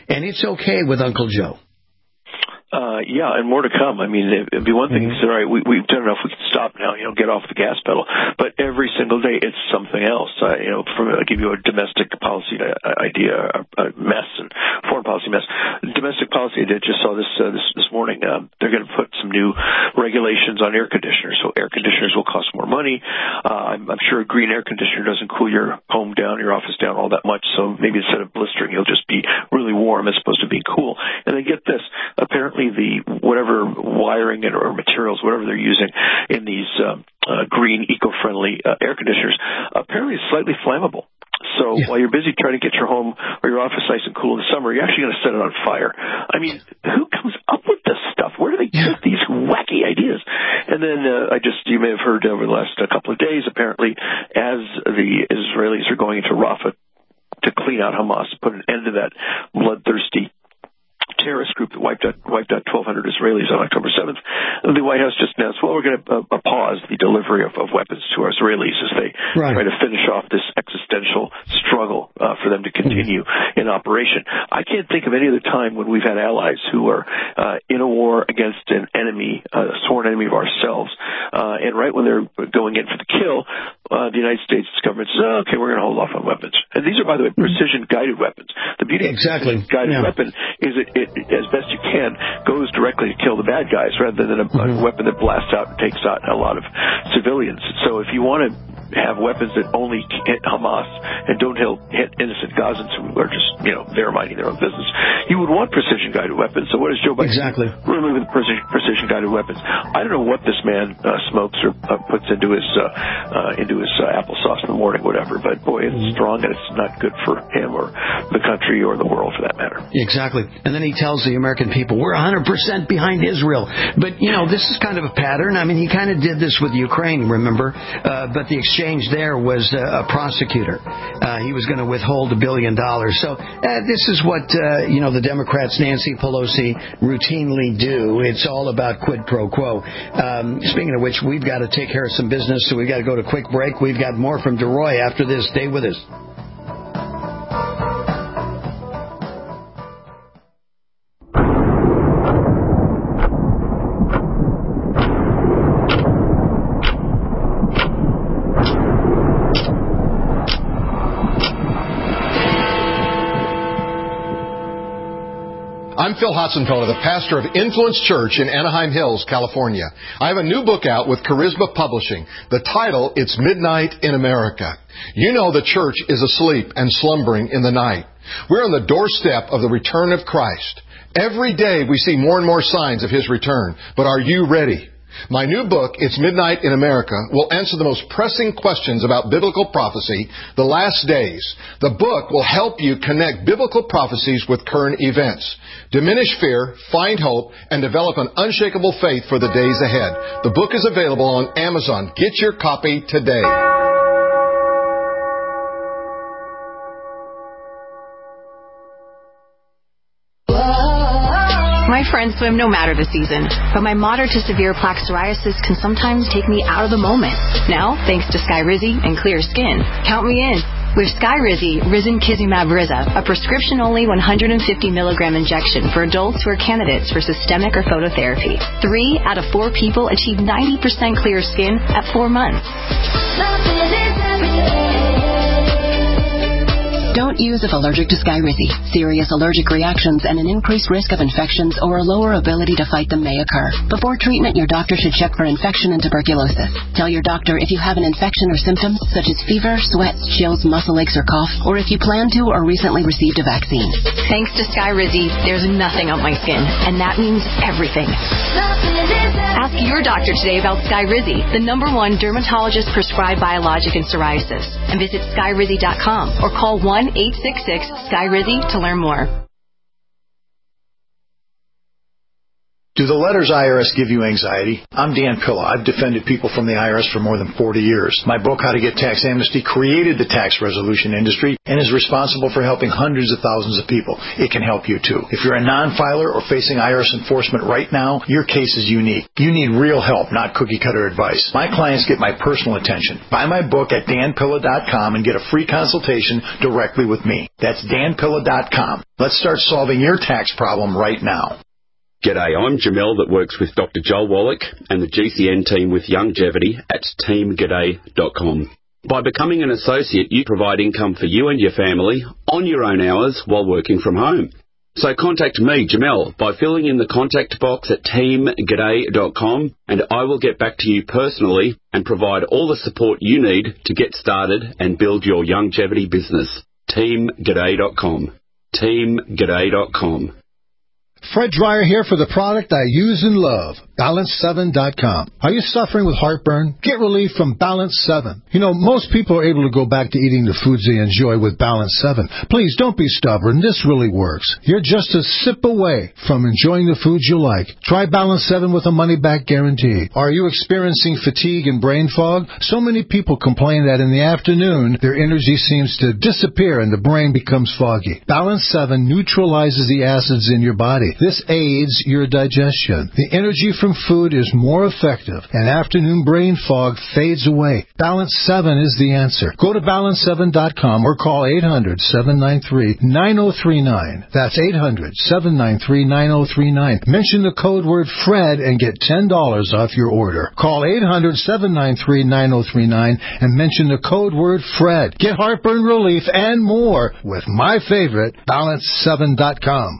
and it's okay with Uncle Joe. Uh, yeah, and more to come. I mean, it'd be one thing mm-hmm. to say, all right, we, we've done enough, we can stop now, you know, get off the gas pedal. But every single day, it's something else. Uh, you know, from, I'll give you a domestic policy idea, a, a mess, and foreign policy mess. Domestic policy, I did, just saw this, uh, this, this morning. Um, they're going to put some new regulations on air conditioners. So air conditioners will cost more money. Uh, I'm, I'm sure a green air conditioner doesn't cool your home down, your office down all that much. So maybe instead of blistering, it'll just be really warm as opposed to being cool. And then get this, apparently the whatever wiring and or materials, whatever they're using in these um, uh, green, eco-friendly uh, air conditioners, apparently is slightly flammable. So yeah. while you're busy trying to get your home or your office nice and cool in the summer, you're actually going to set it on fire. I mean, who comes up with this stuff? Where do they get these wacky ideas? And then uh, I just, you may have heard over the last uh, couple of days, apparently, as the Israelis are going into Rafah to clean out Hamas, put an end to that bloodthirsty terrorist group that wiped out wiped out twelve hundred Israelis on October seventh. The White House just announced, well, we're going to uh, pause the delivery of, of weapons to our Israelis as they right. try to finish off this existential struggle uh, for them to continue mm-hmm. in operation. I can't think of any other time when we've had allies who are uh, in a war against an enemy, a sworn enemy of ourselves, uh, and right when they're going in for the kill, uh, the United States government says, oh, okay, we're going to hold off on weapons. And these are, by the way, precision-guided weapons. The beauty exactly. of a precision-guided yeah. weapon is it, it as best you can, goes directly to kill the bad guys rather than a, mm-hmm. a weapon that blasts out and takes out a lot of civilians. So if you want to have weapons that only hit Hamas and don't hit innocent Gazans who are just, you know, they're minding their own business, you would want precision-guided weapons. So what does Joe Biden exactly. remove the precision, precision-guided weapons? I don't know what this man uh, smokes or uh, puts into his uh, uh, into his uh, applesauce in the morning, whatever. But boy, it's mm-hmm. strong and it's not good for him or the country or the world for that matter. Exactly. And then he tells the American people, we're one hundred percent behind Israel. But, you know, this is kind of a pattern. I mean, he kind of did this with Ukraine, remember? Uh, but the exchange there was uh, a prosecutor. Uh, he was going to withhold a billion dollars. So uh, this is what, uh, you know, the Democrats, Nancy Pelosi, routinely do. It's all about quid pro quo. Um, speaking of which, we've got to take care of some business, so we've got to go to a quick break. We've got more from DeRoy after this. Stay with us. I'm Phil Hotzenfeller, the pastor of Influence Church in Anaheim Hills, California. I have a new book out with Charisma Publishing. The title, It's Midnight in America. You know the church is asleep and slumbering in the night. We're on the doorstep of the return of Christ. Every day we see more and more signs of His return. But are you ready? My new book, It's Midnight in America, will answer the most pressing questions about biblical prophecy, the last days. The book will help you connect biblical prophecies with current events, diminish fear, find hope, and develop an unshakable faith for the days ahead. The book is available on Amazon. Get your copy today. My friends swim no matter the season, but my moderate to severe plaque psoriasis can sometimes take me out of the moment. Now, thanks to Skyrizi and Clear Skin, count me in. With Skyrizi, Risankizumab Riza, a prescription-only one hundred fifty milligram injection for adults who are candidates for systemic or phototherapy. Three out of four people achieve ninety percent clear skin at four months. Don't use if allergic to Skyrizi. Serious allergic reactions and an increased risk of infections or a lower ability to fight them may occur. Before treatment, your doctor should check for infection and tuberculosis. Tell your doctor if you have an infection or symptoms such as fever, sweats, chills, muscle aches, or cough, or if you plan to or recently received a vaccine. Thanks to Skyrizi, there's nothing on my skin, and that means everything. Ask your doctor today about Skyrizi, the number one dermatologist-prescribed biologic in psoriasis, and visit Skyrizi dot com or call one eight six six Skyrizi to learn more. Do the letters I R S give you anxiety? I'm Dan Pilla. I've defended people from the I R S for more than forty years. My book, How to Get Tax Amnesty, created the tax resolution industry and is responsible for helping hundreds of thousands of people. It can help you, too. If you're a non-filer or facing I R S enforcement right now, your case is unique. You need real help, not cookie-cutter advice. My clients get my personal attention. Buy my book at dan pilla dot com and get a free consultation directly with me. That's dan pilla dot com. Let's start solving your tax problem right now. G'day, I'm Jamel that works with Doctor Joel Wallach and the G C N team with Longevity at team g'day dot com. By becoming an associate, you provide income for you and your family on your own hours while working from home. So contact me, Jamel, by filling in the contact box at team g'day dot com, and I will get back to you personally and provide all the support you need to get started and build your longevity business. team g'day dot com. team g'day dot com. Fred Dreyer here for the product I use and love, balance seven dot com. Are you suffering with heartburn? Get relief from Balance seven. You know, most people are able to go back to eating the foods they enjoy with Balance seven. Please don't be stubborn. This really works. You're just a sip away from enjoying the foods you like. Try Balance seven with a money-back guarantee. Are you experiencing fatigue and brain fog? So many people complain that in the afternoon, their energy seems to disappear and the brain becomes foggy. Balance seven neutralizes the acids in your body. This aids your digestion. The energy from food is more effective, and afternoon brain fog fades away. Balance seven is the answer. Go to balance seven dot com or call eight hundred, seven nine three, nine oh three nine. That's eight hundred, seven nine three, nine oh three nine. Mention the code word FRED and get ten dollars off your order. Call eight hundred, seven nine three, nine oh three nine and mention the code word FRED. Get heartburn relief and more with my favorite, balance seven dot com.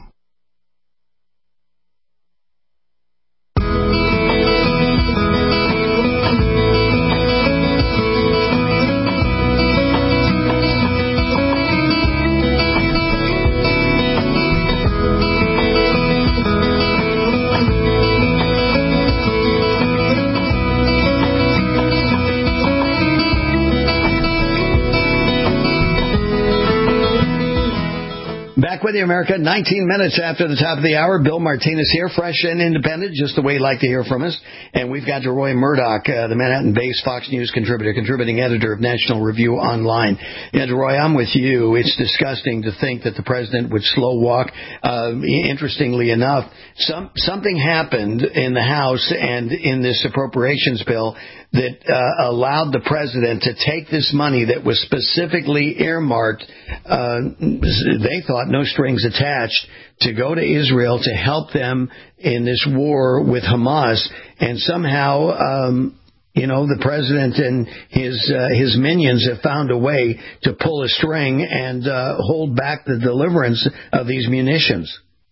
Back with you, America. nineteen minutes after the top of the hour. Bill Martinez here, fresh and independent, just the way you like to hear from us. And we've got Roy Murdoch, uh, the Manhattan-based Fox News contributor, contributing editor of National Review Online. And Roy, I'm with you. It's disgusting to think that the president would slow walk. Uh, interestingly enough, some something happened in the House and in this appropriations bill that uh, allowed the president to take this money that was specifically earmarked, uh, they thought no strings attached, to go to Israel to help them in this war with Hamas. And somehow, um, you know, the president and his uh, his minions have found a way to pull a string and uh, hold back the deliverance of these munitions.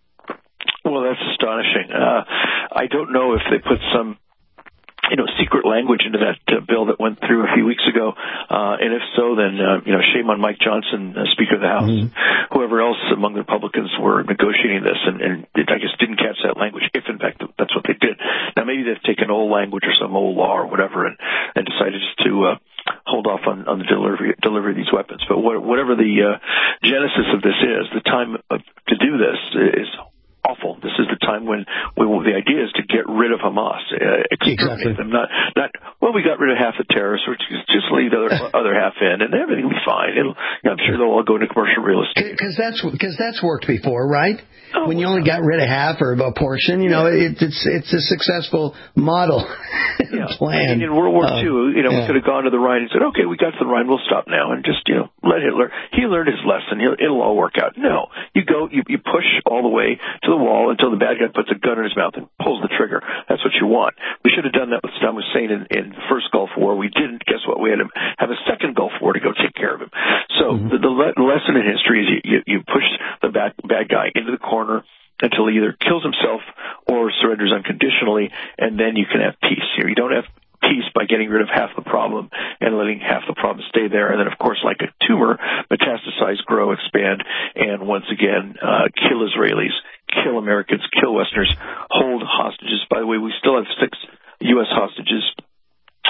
Well, that's astonishing. Uh, I don't know if they put some you know, secret language into that uh, bill that went through a few weeks ago. Uh, and if so, then, uh, you know, shame on Mike Johnson, uh, Speaker of the House, mm-hmm. whoever else among the Republicans were negotiating this and, and it, I guess didn't catch that language, if in fact that's what they did. Now, maybe they've taken old language or some old law or whatever and, and decided just to uh, hold off on, on the delivery, delivery of these weapons. But what, whatever the uh, genesis of this is, the time of, to do this is awful. This is the time when we, well, the idea is to get rid of Hamas, uh, exterminate exactly. them. Not, not. Well, we got rid of half the terrorists, or just, just leave the other, other half in, and everything will be fine. It'll, I'm sure they'll all go into commercial real estate. Because that's because that's worked before, right? Oh, when you only got rid of half or a portion, you know, yeah. it, it's it's a successful model yeah. plan. I mean, in World War uh, Two, you know, yeah. we could have gone to the Rhine and said, "Okay, we got to the Rhine, we'll stop now," and just you know let Hitler. He learned his lesson. He'll, it'll all work out. No, you go, you, you push all the way to the wall until the bad guy puts a gun in his mouth and pulls the trigger. That's what you want. We should have done that with Saddam Hussein in, in the first Gulf War. We didn't. Guess what? We had to have a second Gulf War to go take care of him. So mm-hmm. the, the le- lesson in history is you, you, you push the bad, bad guy into the corner until he either kills himself or surrenders unconditionally, and then you can have peace. Here, you don't have peace by getting rid of half the problem and letting half the problem stay there. And then, of course, like a tumor, metastasize, grow, expand, and once again, uh, kill Israelis, kill Americans, kill Westerners, hold hostages. By the way, we still have six U S hostages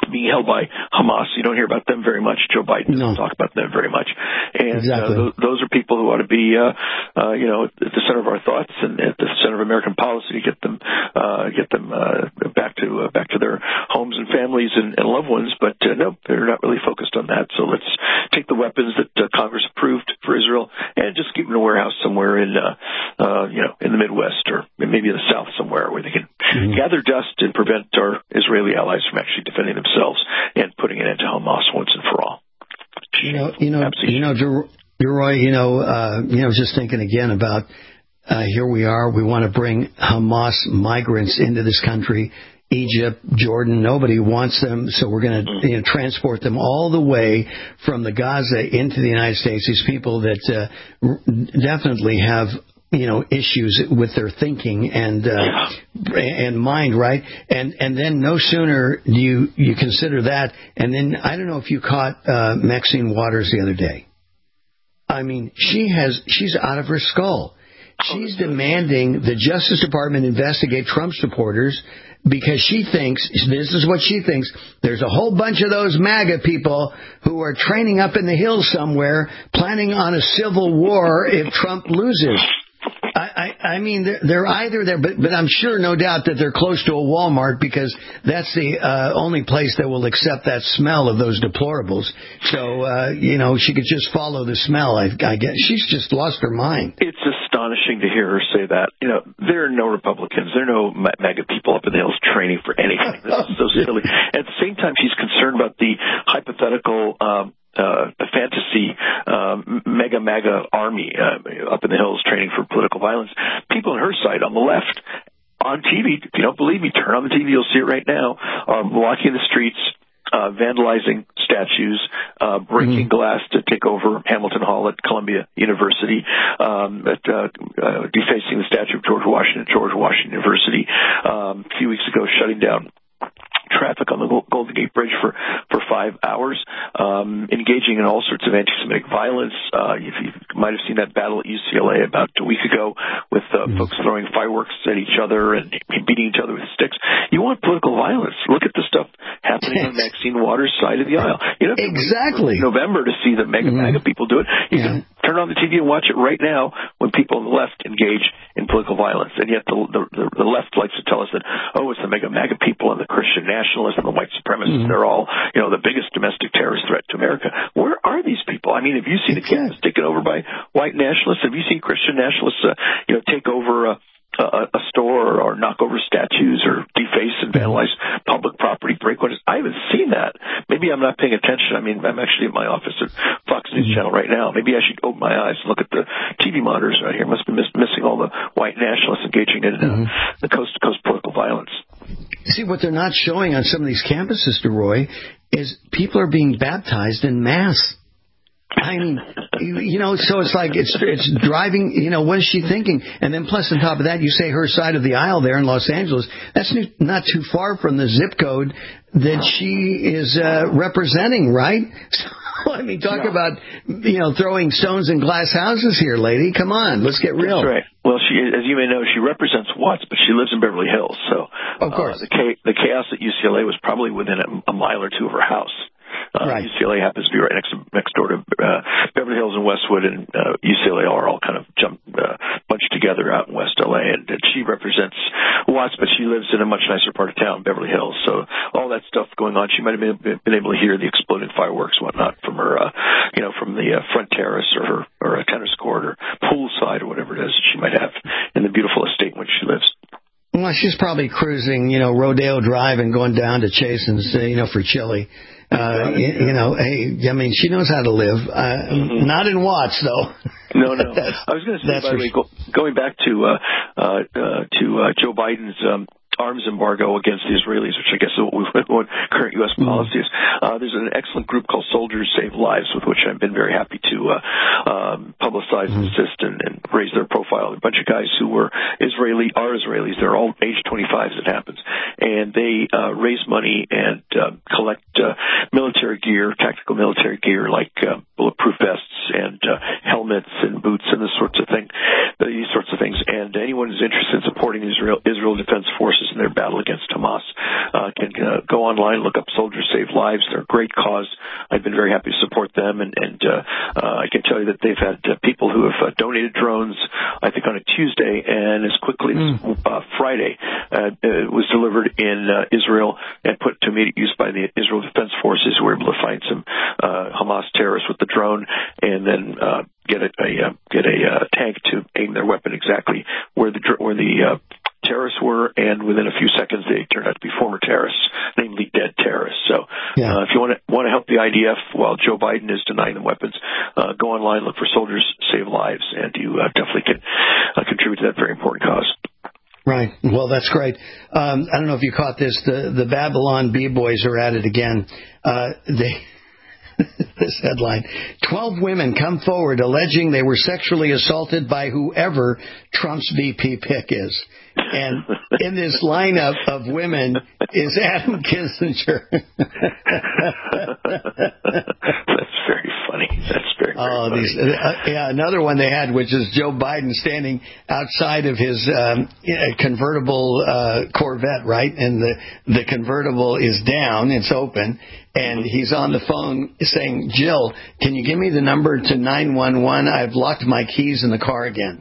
being held by Hamas. You don't hear about them very much. Joe Biden doesn't no. talk about them very much. And exactly. uh, those, those are people who ought to be, uh, uh, you know, at the center of our thoughts and at the center of American policy to get them, uh, get them uh, back to uh, back to their homes and families and, and loved ones. But uh, no, they're not really focused on that. So let's take the weapons that uh, Congress approved for Israel and just keep them in a warehouse somewhere in, uh, uh, you know, in the Midwest or maybe in the South somewhere where they can mm-hmm. gather dust and prevent our Israeli allies from actually defending themselves and putting an end to Hamas once and for all. You know, you know, Absolutely. you know, Roy, you know, uh, you know, just thinking again about uh, here we are. We want to bring Hamas migrants into this country. Egypt, Jordan, nobody wants them, so we're going to you know, transport them all the way from the Gaza into the United States. These people that uh, r- definitely have you know issues with their thinking and uh, and mind, right? And and then no sooner do you you consider that, and then I don't know if you caught uh, Maxine Waters the other day. I mean, she has she's out of her skull. She's demanding the Justice Department investigate Trump supporters because she thinks, this is what she thinks, there's a whole bunch of those MAGA people who are training up in the hills somewhere, planning on a civil war if Trump loses. I, I, I mean, they're, they're either there, but, but I'm sure, no doubt, that they're close to a Walmart because that's the uh, only place that will accept that smell of those deplorables. So, uh, you know, she could just follow the smell, I, I guess. She's just lost her mind. It's astonishing to hear her say that. You know, there are no Republicans, there are no MAGA people up in the hills training for anything. This is so silly. At the same time, she's concerned about the hypothetical um Uh, a fantasy um, mega MAGA army uh, up in the hills training for political violence. People on her side, on the left, on T V, if you don't believe me, turn on the T V, you'll see it right now, are walking the streets, uh, vandalizing statues, uh, breaking mm-hmm. glass to take over Hamilton Hall at Columbia University, um, at, uh, uh, defacing the statue of George Washington at George Washington University, um, a few weeks ago shutting down traffic on the Golden Gate Bridge for, for five hours, um, engaging in all sorts of anti-Semitic violence. Uh, you, you might have seen that battle at U C L A about a week ago with uh, mm. folks throwing fireworks at each other and beating each other with sticks. You want political violence. Look at the stuff happening on Maxine Waters' side of the aisle. You know, exactly. November to see the mega mm. MAGA people do it. You yeah. can turn on the T V and watch it right now when people on the left engage in political violence. And yet the, the, the left likes to tell us that, oh, it's the mega MAGA people and the Christian nationalists and the white supremacists. Mm-hmm. They're all, you know, the biggest domestic terrorist threat to America. Where are these people? I mean, have you seen the campus taken over by white nationalists? Have you seen Christian nationalists, uh, you know, take over a, a, a store or knock over statues or deface and vandalize public property, break windows? I haven't seen that. Maybe I'm not paying attention. I mean, I'm actually at my office at Fox News mm-hmm. Channel right now. Maybe I should open my eyes and look at the T V monitors right here. Must be miss- missing all the white nationalists engaging in uh, mm-hmm. the coast-to-coast political violence. See, what they're not showing on some of these campuses, DeRoy, is people are being baptized in mass. I mean, you know, so it's like it's it's driving, you know, what is she thinking? And then plus on top of that, you say her side of the aisle there in Los Angeles, that's not too far from the zip code that she is uh, representing, right? So, I mean, talk yeah. about, you know, throwing stones in glass houses here, lady. Come on, let's get real. That's right. Well, she, as you may know, she represents Watts, but she lives in Beverly Hills. So of course. Uh, the, cha- the chaos at U C L A was probably within a, a mile or two of her house. Uh, right. U C L A happens to be right next to, next door to uh, Beverly Hills and Westwood, and uh, U C L A are all kind of jumped, uh, bunched together out in West L A. And, and she represents Watts, but she lives in a much nicer part of town, Beverly Hills. So all that stuff going on, she might have been, been able to hear the exploding fireworks, and whatnot, from her, uh, you know, from the uh, front terrace or her or a tennis court or poolside or whatever it is she might have in the beautiful estate in which she lives. Well, she's probably cruising, you know, Rodeo Drive and going down to Chasen's, uh, you know, for chili. Uh, you, you know, hey, I mean, she knows how to live. Uh, mm-hmm. Not in Watts, though. No, no. I was going to say, by the way, go, going back to uh, uh, uh, to uh, Joe Biden's um, arms embargo against the Israelis, which I guess is what, we've, what current U S policy is. Uh, there's an excellent group called Soldiers Save Lives, with which I've been very happy to uh, um, publicize and assist and, and raise their profile. A bunch of guys who were Israeli, are Israelis. They're all age twenty-five as it happens. And they uh, raise money and uh, collect uh, military gear, tactical military gear like uh, bulletproof vests and uh, helmets and boots and this sorts of thing, these sorts of things. And anyone who's interested in supporting Israel, Israel Defense Forces in their battle against Hamas uh, can uh, go online, look up Soldiers Save Lives. They're a great cause. I've been very happy to support them, and, and uh, uh, I can tell you that they've had uh, people who have uh, donated drones, I think on a Tuesday, and as quickly as uh, Friday, uh, it was delivered in uh, Israel and put to immediate use by the Israel Defense Forces, who were able to find some uh, Hamas terrorists with the drone, and then uh, get a, a uh, get a uh, tank to aim their weapon exactly where the where the uh, terrorists were, and within a few seconds they turned out to be former terrorists, namely dead terrorists. So yeah. uh, if you want to want to help the I D F while Joe Biden is denying them weapons, uh, go online, look for Soldiers Save Lives, and you uh, definitely can uh, contribute to that very important cause. Right. Well, that's great. Um, I don't know if you caught this. The the Babylon B-boys are at it again. Uh, they. This headline, twelve women come forward alleging they were sexually assaulted by whoever Trump's V P pick is. And in this lineup of women is Adam Kinzinger. That's very funny. That's very, very oh, funny. These, uh, yeah, another one they had, which is Joe Biden standing outside of his um, convertible uh, Corvette, right? And the, the convertible is down, it's open, and he's on the phone saying, Jill, can you give me the number to nine one one? I've locked my keys in the car again.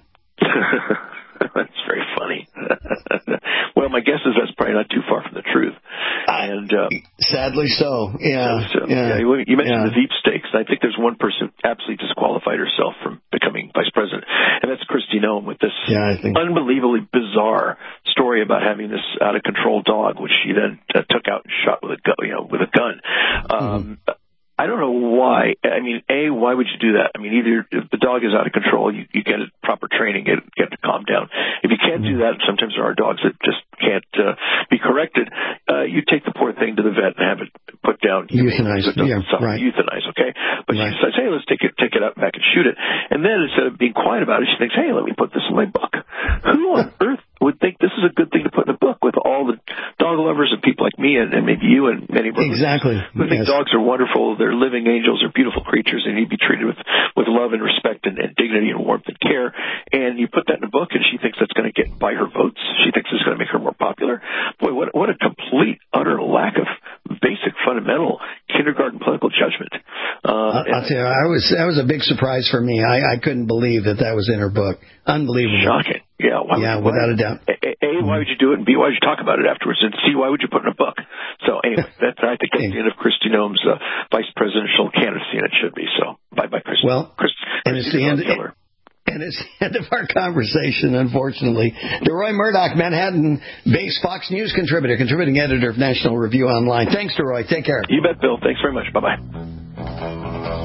That's very funny. Well, my guess is that's probably not too far from the truth. And uh, sadly so. Yeah. So, yeah. yeah. You mentioned yeah. the Veep stakes. I think there's one person who absolutely disqualified herself from becoming vice president, and that's Kristi Noem with this yeah, I think. unbelievably bizarre story about having this out of control dog, which she then uh, took out and shot with a gun. You know, with a gun. Um, mm-hmm. I don't know why. I mean, A, why would you do that? I mean, either if the dog is out of control, you, you get it proper training, get it, get it to calm down. If you can't do that, sometimes there are dogs that just can't uh, be corrected. Uh, you take the poor thing to the vet and have it put down. Euthanized. Yeah, right. Euthanize, okay? But right. she says, hey, let's take it, take it up back and shoot it. And then instead of being quiet about it, she thinks, hey, let me put this in my book. Who on earth would think this is a good thing to put in a book with all the dog lovers and people like me and, and maybe you and many of us exactly. who think yes. dogs are wonderful, they're living angels, they're beautiful creatures, and need to be treated with, with love and respect and, and dignity and warmth and care. And you put that in a book, and she thinks that's going to get buy her votes. She thinks it's going to make her more popular. Boy, what what a complete, utter lack of basic, fundamental kindergarten political judgment. Uh, I'll tell you, I was that was a big surprise for me. I, I couldn't believe that that was in her book. Unbelievable. Shocking. Yeah, why yeah, would, without a doubt. A, a, why would you do it, and B, why would you talk about it afterwards, and C, why would you put it in a book? So anyway, that's I think that's the end of Kristi Noem's uh, vice presidential candidacy, and it should be so. Bye bye, Kristi. Well, Chris, and it's the end. Killer. And it's the end of our conversation, unfortunately. DeRoy Murdoch, Manhattan-based Fox News contributor, contributing editor of National Review Online. Thanks, DeRoy. Take care. You bet, Bill. Thanks very much. Bye-bye.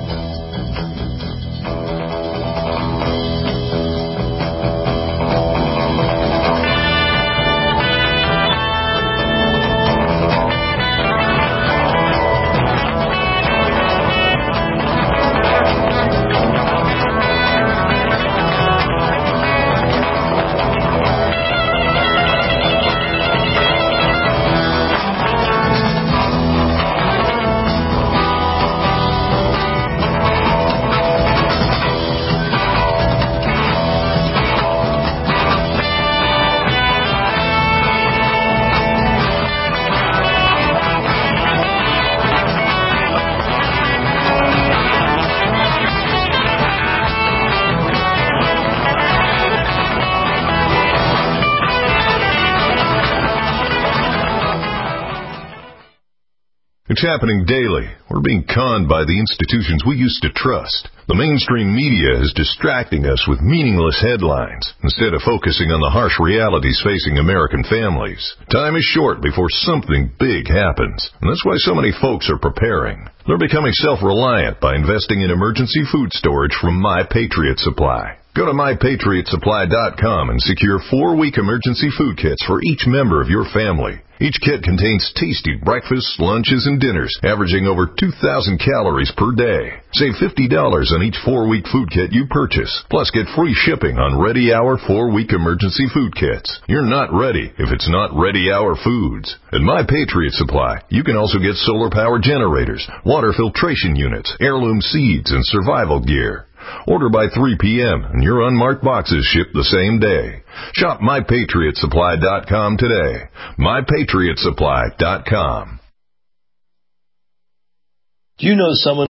It's happening daily. We're being conned by the institutions we used to trust. The mainstream media is distracting us with meaningless headlines instead of focusing on the harsh realities facing American families. Time is short before something big happens, and that's why so many folks are preparing. They're becoming self-reliant by investing in emergency food storage from My Patriot Supply. Go to my patriot supply dot com and secure four-week emergency food kits for each member of your family. Each kit contains tasty breakfasts, lunches, and dinners, averaging over two thousand calories per day. Save fifty dollars on each four-week food kit you purchase. Plus, get free shipping on Ready Hour four-week emergency food kits. You're not ready if it's not Ready Hour Foods. At My Patriot Supply, you can also get solar power generators, water filtration units, heirloom seeds, and survival gear. Order by three p.m. and your unmarked boxes ship the same day. Shop my patriot supply dot com today. my patriot supply dot com. Do you know someone